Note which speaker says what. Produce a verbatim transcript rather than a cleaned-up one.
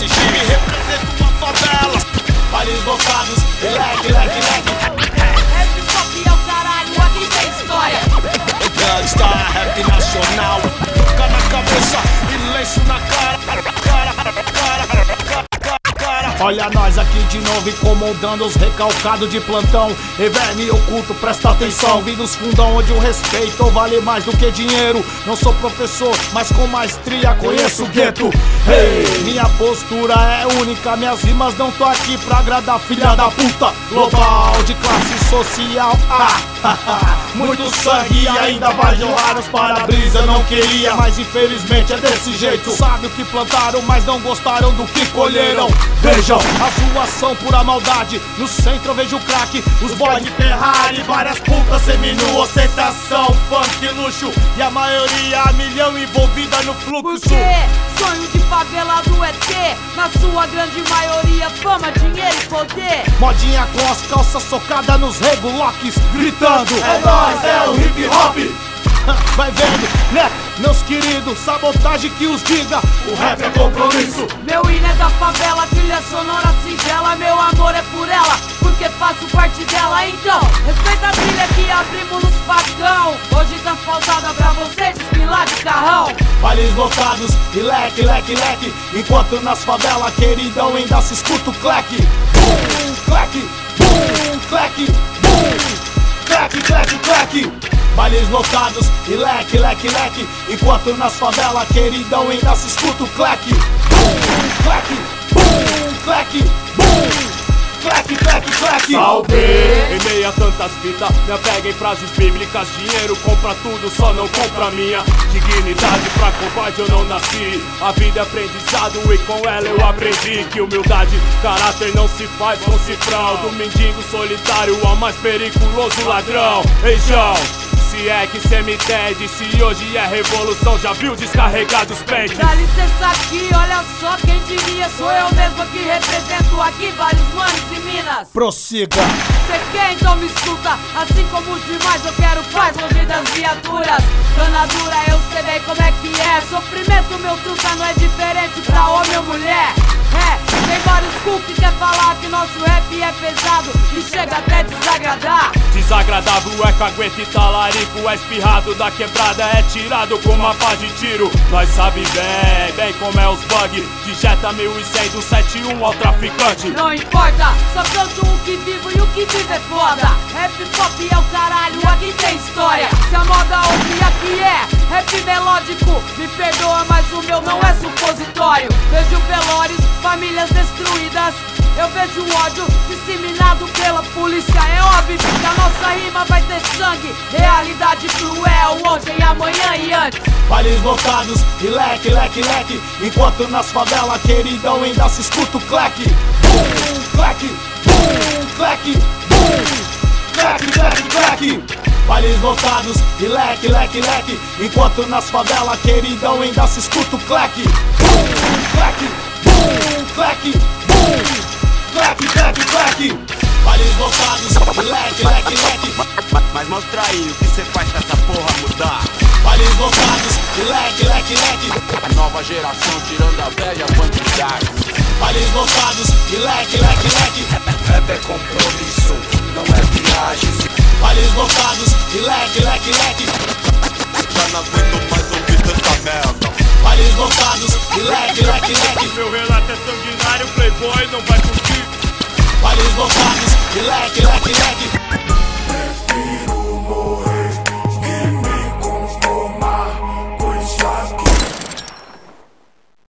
Speaker 1: assistir. Me represento uma favela. Bailes lotados, leque, leque, leque.
Speaker 2: Rap pop é o caralho, aqui tem história.
Speaker 1: Gangsta, rap nacional. Toca na cabeça e lenço na cara. Cara, cara, cara, cara. Olha nós aqui de novo incomodando os recalcados de plantão. Reverme oculto, presta atenção. Vim dos fundão onde o respeito vale mais do que dinheiro. Não sou professor, mas com maestria conheço o gueto. Hey, minha postura é única, minhas rimas não tô aqui pra agradar filha da puta. Global de classe social. Ah, muito sangue e ainda vai jorrar os para-brisa. Eu não queria, mas infelizmente é desse jeito. Sabe o que plantaram, mas não gostaram do que colheram. Vejam a sua ação, pura maldade. No centro eu vejo crack, os boys de Ferrari, várias putas seminu, ostentação, funk, luxo. E a maioria a milhão envolvida no fluxo.
Speaker 2: Porque sonho de favela do E T, na sua grande maioria fama, dinheiro e poder.
Speaker 1: Modinha com as calças socadas nos reguloques, gritando: é nóis, é o hip hop. Vai vendo, né, meus queridos, sabotagem que os diga, o rap é compromisso.
Speaker 2: Meu hino é da favela, trilha sonora singela. Meu amor é por ela, porque faço parte dela. Então, respeita a trilha que abrimos nos facão. Hoje tá asfaltada pra você desfilar de carrão.
Speaker 1: Bailes lotados e leque, leque, leque. Enquanto nas favelas, queridão, ainda se escuta o cleque. Bum, cleque, bum, cleque, bum. Cleque, cleque, cleque. Bailes lotados e leque, leque, leque. Enquanto nas favelas, queridão, ainda se escuta o cleque. Bum, cleque, bum, cleque, bum. Cleque, cleque, cleque.
Speaker 3: Salve! Em meio a tantas fitas, me apega em frases bíblicas. Dinheiro compra tudo, só não compra minha dignidade. Pra covarde eu não nasci. A vida é aprendizado e com ela eu aprendi que humildade, caráter não se faz com cifrão. Do mendigo solitário ao mais periculoso ladrão. Ei, João, se é que cê me entende, se hoje é revolução, já viu descarregar dos pentes.
Speaker 2: Dá licença aqui, olha só quem diria. Sou eu mesmo que represento aqui vários manos e minas.
Speaker 1: Prossiga.
Speaker 2: Cê quer, então me escuta. Assim como os demais eu quero paz longe das viaturas. Dona dura, eu sei bem como é que é. Sofrimento meu truta não é diferente pra homem ou mulher. É, tem vários cu que quer falar que nosso rap é pesado e chega até desagradar.
Speaker 3: Desagradável é cagueta e talarico, é espirrado da quebrada, é tirado com uma pá de tiro. Nós sabe bem, bem como é os bug, digeta mil e cem do sete um ao traficante.
Speaker 2: Não importa, só canto o que vivo e o que vive é foda. Rap pop é o caralho, aqui tem história. Se a moda hoje aqui é rap melódico, me perdoa, mas o meu não é supositório. Vejo velórios, famílias destruídas. Eu vejo o ódio disseminado pela polícia. É óbvio que a nossa rima vai ter sangue. Realidade cruel, hoje e amanhã e antes.
Speaker 1: Bailes lotados e leque, leque, leque. Enquanto nas favelas, queridão, ainda se escuta o cleque. Bum, cleque, bum, cleque, bum. Cleque, cleque, cleque. Bailes lotados e leque, leque, leque. Enquanto nas favelas, queridão, ainda se escuta o cleque. Bum, cleque, bum, cleque, bum. Cleque, cleque, cleque. Bailes lotados, leque, leque, leque.
Speaker 4: Mas mostra aí o que cê faz pra essa porra mudar.
Speaker 1: Bailes lotados, leque, leque, leque.
Speaker 4: A nova geração tirando a velha quantidade.
Speaker 1: Bailes lotados e leque, leque, leque.
Speaker 4: Rap é compromisso, não é viagem.
Speaker 1: Bailes lotados e leque, leque, leque.
Speaker 4: Já não aguento mais ouvir tanta merda.
Speaker 1: Bailes lotados e leque, leque, leque.
Speaker 3: Meu relato é sanguinário, playboy não vai curtir.
Speaker 1: Bailes lotados e leque, leque, leque.